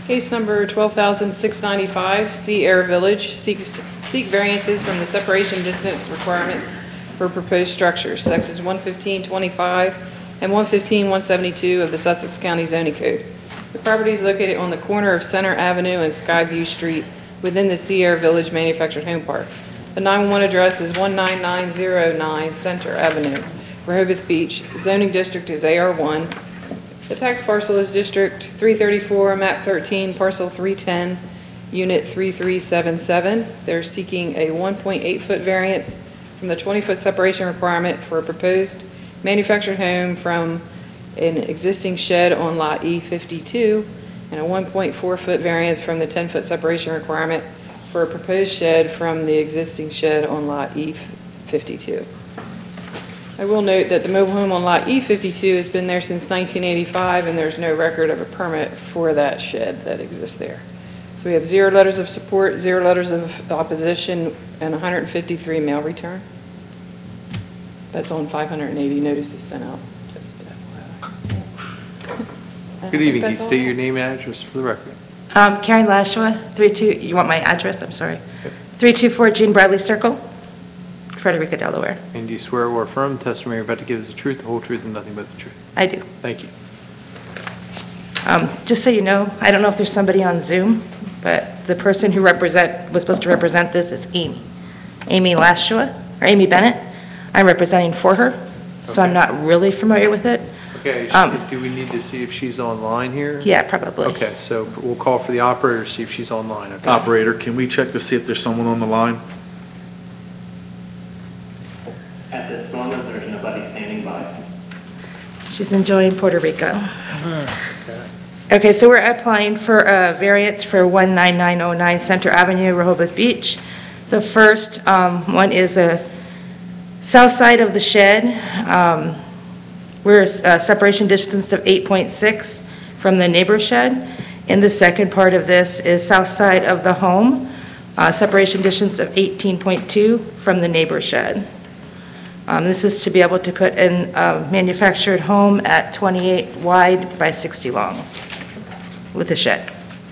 Case number 12,695, Sea Air Village, seek variances from the separation distance requirements for proposed structures, sections 115.25 and 115.172 of the Sussex County Zoning Code. The property is located on the corner of Center Avenue and Skyview Street within the Sea Air Village Manufactured Home Park. The 911 address is 19909 Center Avenue, Rehoboth Beach. The zoning district is AR1. The tax parcel is District 334, Map 13, Parcel 310, Unit 3377. They're seeking a 1.8-foot variance from the 20-foot separation requirement for a proposed manufactured home from an existing shed on Lot E52, and a 1.4-foot variance from the 10-foot separation requirement for a proposed shed from the existing shed on Lot E52. I will note that the mobile home on Lot E52 has been there since 1985, and there's no record of a permit for that shed that exists there. So we have 0 letters of support, 0 letters of opposition, and 153 mail return. That's on 580 notices sent out. Good evening. Can you state your name and address for the record? Karen Lashua, 32, you want my address? I'm sorry. 324 Gene Bradley Circle, Frederica, Delaware. And do you swear or affirm the testimony you're about to give is the truth, the whole truth, and nothing but the truth? I do. Thank you. Just so you know, I don't know if there's somebody on Zoom, but the person who was supposed to represent this is Amy. Amy Lashua, or Amy Bennett. I'm representing for her, so I'm not really familiar with it. Okay, do we need to see if she's online here? Yeah, probably. Okay, so we'll call for the operator to see if she's online, okay? Operator, can we check to see if there's someone on the line? At this moment, there's nobody standing by. She's enjoying Puerto Rico. Okay, so we're applying for a variance for 19909 Center Avenue, Rehoboth Beach. The first one is the south side of the shed. We're a separation distance of 8.6 from the neighbor shed. And the second part of this is south side of the home, separation distance of 18.2 from the neighbor shed. This is to be able to put in a manufactured home at 28 wide by 60 long with a shed.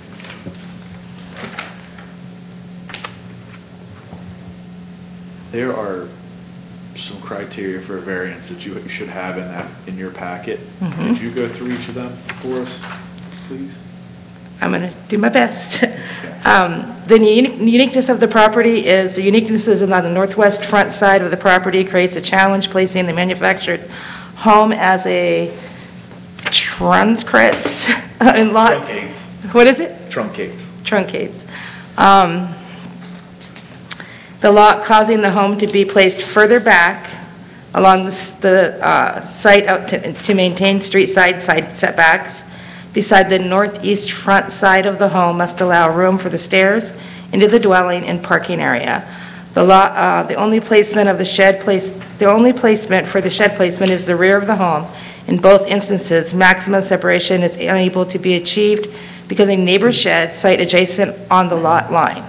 There are some criteria for a variance that you should have in your packet. Mm-hmm. Could you go through each of them for us, please? I'm going to do my best. The uniqueness of the property is the uniqueness is on the northwest front side of the property creates a challenge placing the manufactured home as a truncates in lot. Truncates. What is it? Truncates. Truncates. The lot causing the home to be placed further back along the site out to maintain street side setbacks. Beside the northeast front side of the home must allow room for the stairs into the dwelling and parking area. The only placement for the shed placement is the rear of the home. In both instances, maximum separation is unable to be achieved because a neighbor shed site adjacent on the lot line.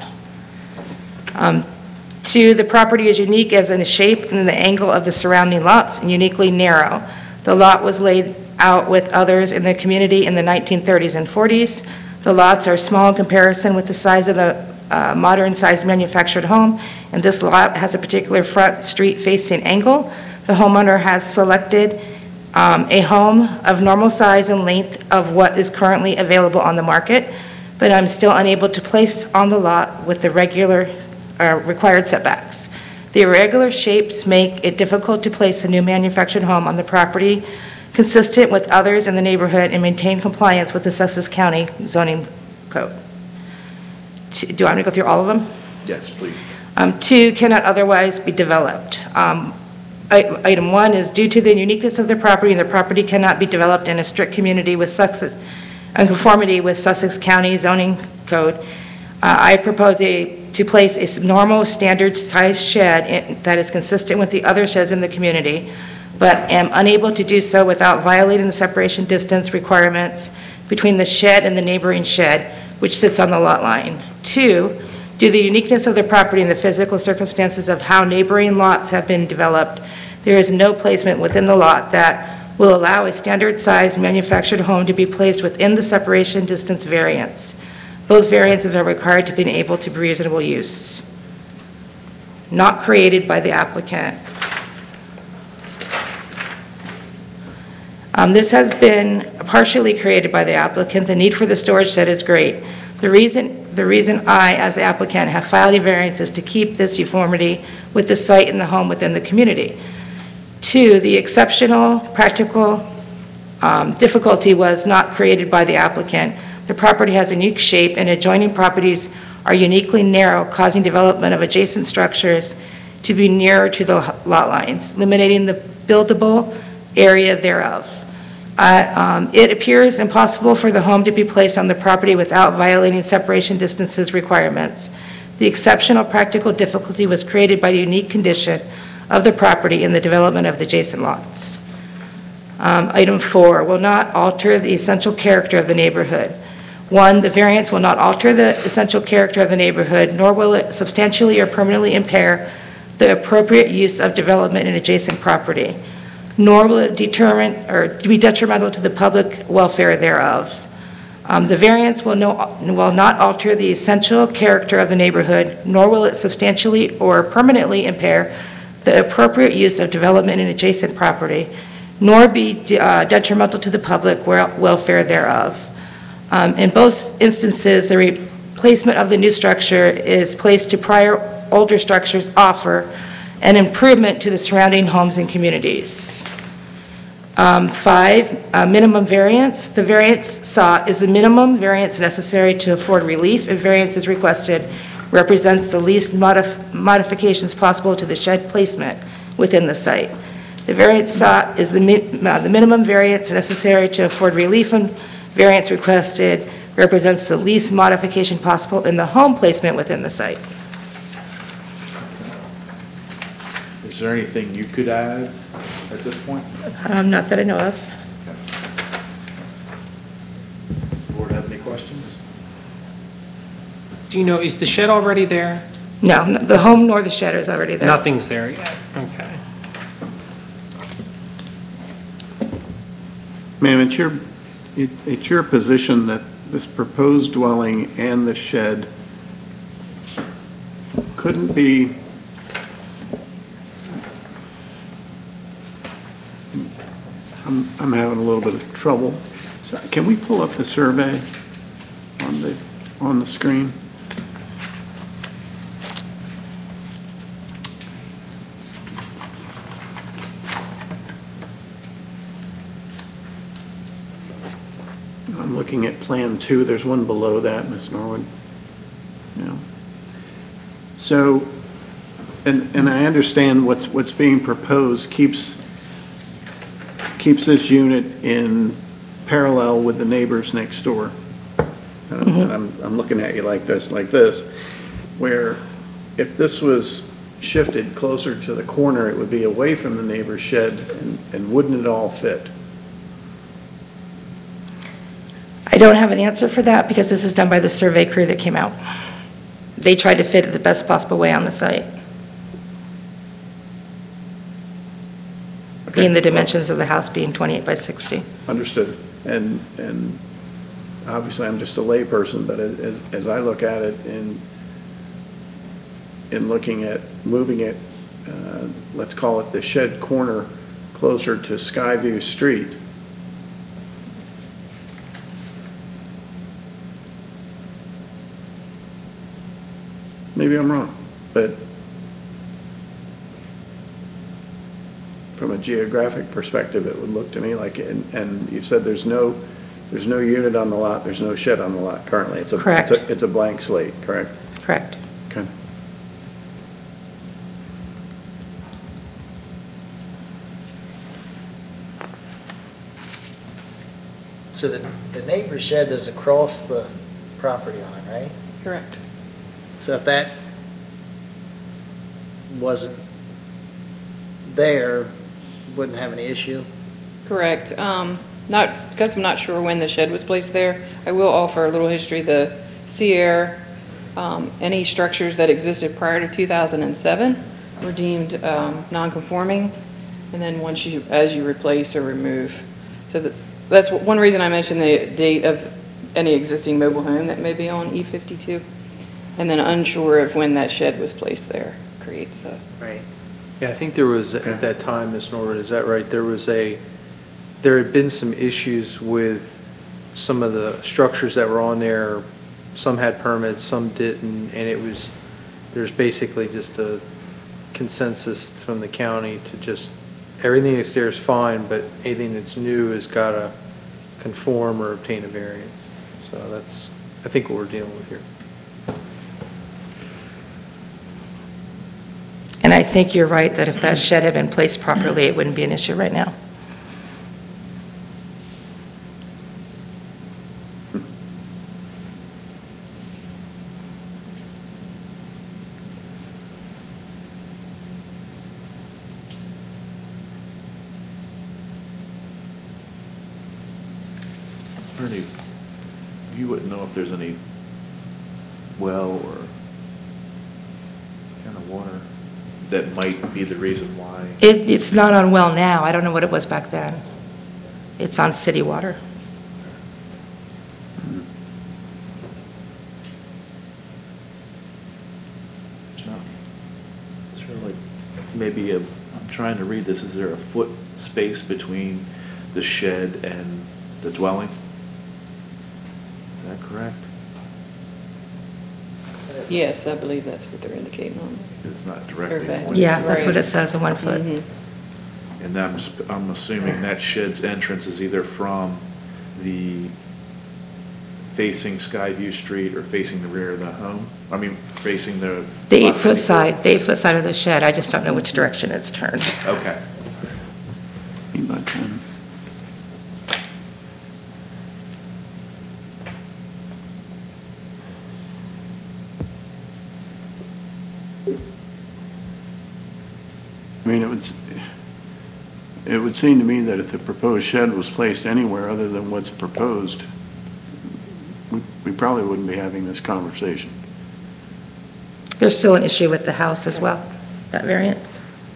2, the property is unique as in the shape and the angle of the surrounding lots and uniquely narrow. The lot was laid out with others in the community in the 1930s and 40s. The lots are small in comparison with the size of the modern sized manufactured home, and this lot has a particular front street facing angle. The homeowner has selected a home of normal size and length of what is currently available on the market, but I'm still unable to place on the lot with the required setbacks. The irregular shapes make it difficult to place a new manufactured home on the property consistent with others in the neighborhood and maintain compliance with the Sussex County zoning code. Do you want me to go through all of them? Yes, please. 2, cannot otherwise be developed. Item 1 is due to the uniqueness of the property, and the property cannot be developed in a strict community with conformity with Sussex County zoning code. I propose to place a normal standard size shed that is consistent with the other sheds in the community, but am unable to do so without violating the separation distance requirements between the shed and the neighboring shed, which sits on the lot line. 2, due to the uniqueness of the property and the physical circumstances of how neighboring lots have been developed, there is no placement within the lot that will allow a standard-sized manufactured home to be placed within the separation distance variance. Both variances are required to be able to be reasonable use. Not created by the applicant. This has been partially created by the applicant. The need for the storage shed is great. The reason I, as the applicant, have filed a variance is to keep this uniformity with the site and the home within the community. 2, the exceptional practical difficulty was not created by the applicant. The property has a unique shape and adjoining properties are uniquely narrow, causing development of adjacent structures to be nearer to the lot lines, eliminating the buildable area thereof. It appears impossible for the home to be placed on the property without violating separation distances requirements. The exceptional practical difficulty was created by the unique condition of the property in the development of the adjacent lots. Item 4, will not alter the essential character of the neighborhood. 1, the variance will not alter the essential character of the neighborhood, nor will it substantially or permanently impair the appropriate use of development in adjacent property, nor will it determine or be detrimental to the public welfare thereof. The variance will not alter the essential character of the neighborhood, nor will it substantially or permanently impair the appropriate use of development in adjacent property, nor be detrimental to the public welfare thereof. In both instances, the replacement of the new structure is placed to prior older structures offer an improvement to the surrounding homes and communities. 5, minimum variance. The variance sought is the minimum variance necessary to afford relief if variance is requested represents the least modifications possible to the shed placement within the site. The variance sought is the minimum variance necessary to afford relief when variance requested represents the least modification possible in the home placement within the site. Is there anything you could add at this point? Not that I know of. Board have any questions? Do you know, is the shed already there? No, the home nor the shed is already there. Nothing's there yet, okay. Ma'am, it's your position that this proposed dwelling and the shed couldn't be I'm having a little bit of trouble. So can we pull up the survey on the screen? I'm looking at Plan 2. There's one below that, Ms. Norwood. Yeah. So, and I understand what's being proposed keeps this unit in parallel with the neighbors next door. And I'm looking at you like this, where if this was shifted closer to the corner, it would be away from the neighbor's shed, and wouldn't it all fit? I don't have an answer for that because this is done by the survey crew that came out. They tried to fit it the best possible way on the site. Okay. Being the dimensions of the house being 28 by 60. Understood. And obviously I'm just a layperson, but as I look at it in looking at moving it, let's call it the shed corner closer to Skyview Street, maybe I'm wrong, but from a geographic perspective, it would look to me like, and you said there's no unit on the lot, there's no shed on the lot currently. Correct. It's a blank slate, correct? Correct. Okay. So the neighbor's shed is across the property line, right? Correct. So if that wasn't there, wouldn't have any issue? Correct. Because I'm not sure when the shed was placed there, I will offer a little history. The Sierra, any structures that existed prior to 2007 were deemed non-conforming, And then as you replace or remove. So that's one reason I mentioned the date of any existing mobile home that may be on E52. And then unsure of when that shed was placed there creates a. Right. Yeah, I think there was, at that time, Ms. Norwood, is that right? There had been some issues with some of the structures that were on there. Some had permits, some didn't, and there's basically just a consensus from the county to just, everything that's there is fine, but anything that's new has got to conform or obtain a variance. So that's, I think, what we're dealing with here. And I think you're right that if that shed had been placed properly, it wouldn't be an issue right now. Ernie, you wouldn't know if there's any well or kind of water that might be the reason why? It's not on well now. I don't know what it was back then. It's on city water. It's really like maybe I'm trying to read this, is there a foot space between the shed and the dwelling? Is that correct? Yes, I believe that's what they're indicating on It's not directly. Survey. pointed. Yeah, that's what Right. it says, a 1 foot. Mhm. And I'm assuming that shed's entrance is either from the facing Skyview Street or facing the rear of the home? I mean, facing the. The 8-foot side, the 8-foot side of the shed, I just don't know which direction it's turned. Okay. 8 by 10. I mean, it would seem to me that if the proposed shed was placed anywhere other than what's proposed, we probably wouldn't be having this conversation. There's still an issue with the house as well, that variance.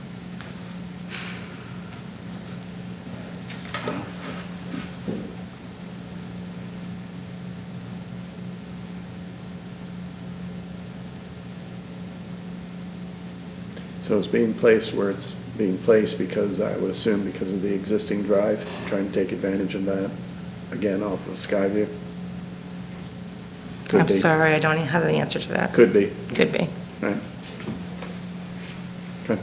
So it's being placed where it's being placed because, I would assume, because of the existing drive, trying to take advantage of that, again, off of Skyview? Could I'm be. sorry, I don't have the answer to that. Could be, Could be. right? Okay.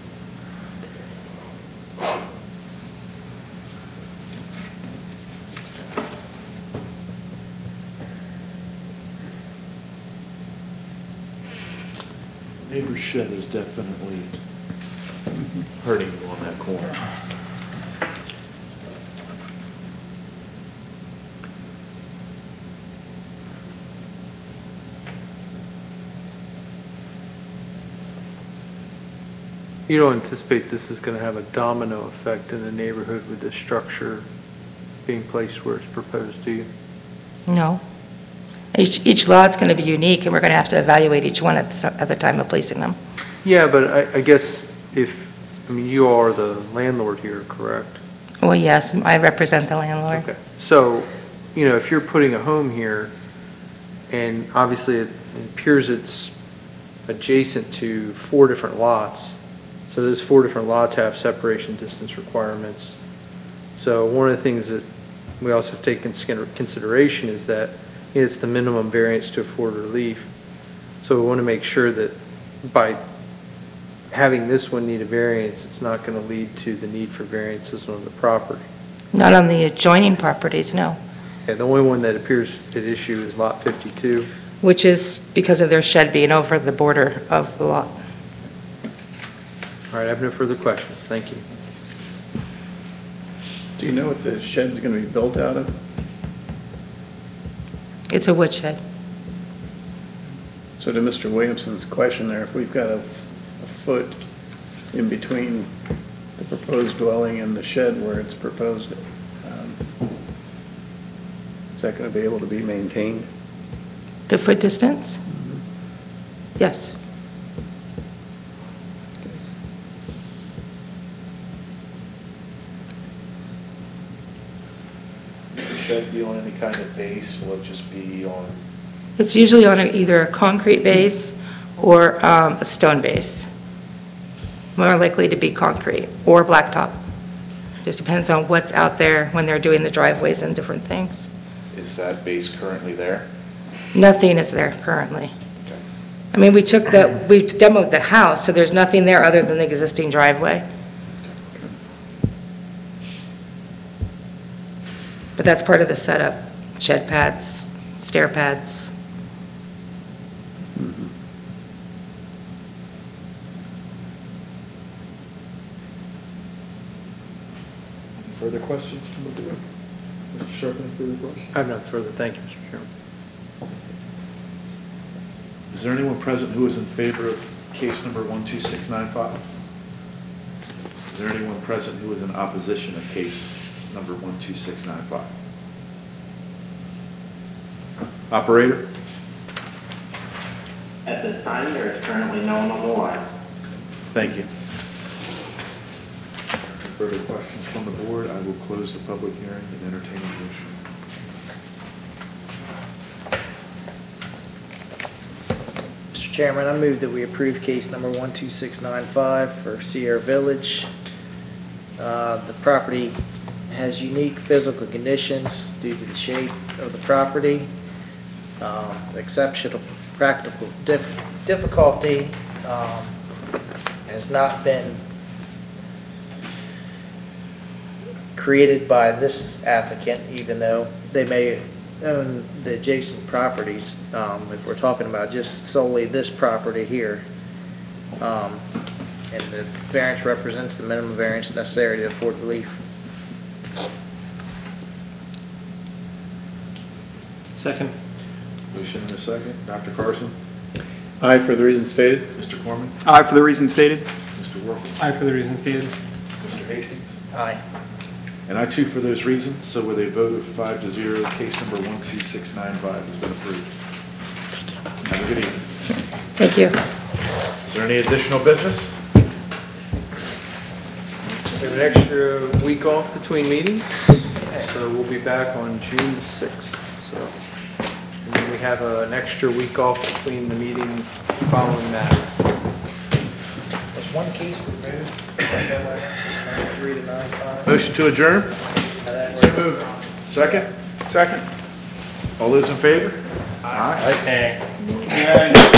Neighbor's shed is definitely hurting you on that corner. You don't anticipate this is going to have a domino effect in the neighborhood with the structure being placed where it's proposed, do you? No. Each lot's going to be unique, and we're going to have to evaluate each one at the time of placing them. Yeah, but I guess you are the landlord here, correct? Well, yes, I represent the landlord. Okay. So, if you're putting a home here, and obviously it appears it's adjacent to 4 different lots, so those 4 different lots have separation distance requirements. So one of the things that we also take into consideration is that it's the minimum variance to afford relief. So we want to make sure that by having this one need a variance, it's not going to lead to the need for variances on the property. Not on the adjoining properties, no, Yeah, the only one that appears at issue is lot 52. which is because of their shed being over the border of the lot. All right, I have no further questions. Thank you. Do you know what the shed's going to be built out of? It's a wood shed. So to Mr. Williamson's question there, if we've got a foot in between the proposed dwelling and the shed where it's proposed, is that going to be able to be maintained? The foot distance? Yes. shed be on any kind of base? Will it just be on, It's usually on either a concrete base or a stone base. More likely to be concrete or blacktop. Just depends on what's out there when they're doing the driveways and different things. is that base currently there? Nothing is there currently. I mean, we demoed the house, so there's nothing there other than the existing driveway. But that's part of the setup, shed pads, stair pads. Further questions from the board? Mr. Sharp, any further questions? I have nothing further. Thank you, Mr. Chairman. Is there anyone present who is in favor of case number 12695? Is there anyone present who is in opposition of case number 12695? Operator? At this time, there is currently no one on the line. Thank you. Further questions from the board? I will close the public hearing and entertain a motion. Mr. Chairman, I move that we approve case number 12695 for Sierra Village. The property has unique physical conditions due to the shape of the property, exceptional practical difficulty has not been created by this applicant, even though they may own the adjacent properties, if we're talking about just solely this property here. And the variance represents the minimum variance necessary to afford relief. Second. Motion and a second. Dr. Carson? Aye, for the reasons stated. Mr. Corman? Aye for the reasons stated. Mr. Workman? Aye for the reasons stated. Mr. Hastings? Aye. And I too for those reasons. So with a vote of 5-0, case number 12695 has been approved. Have a good evening. Thank you. Is there any additional business? We have an extra week off between meetings, so we'll be back on June 6th. So, and then we have an extra week off between the meeting following that. Was one case removed? 93 to 95? Motion to adjourn? How that works? Second? Second. All those in favor? Aye. Okay.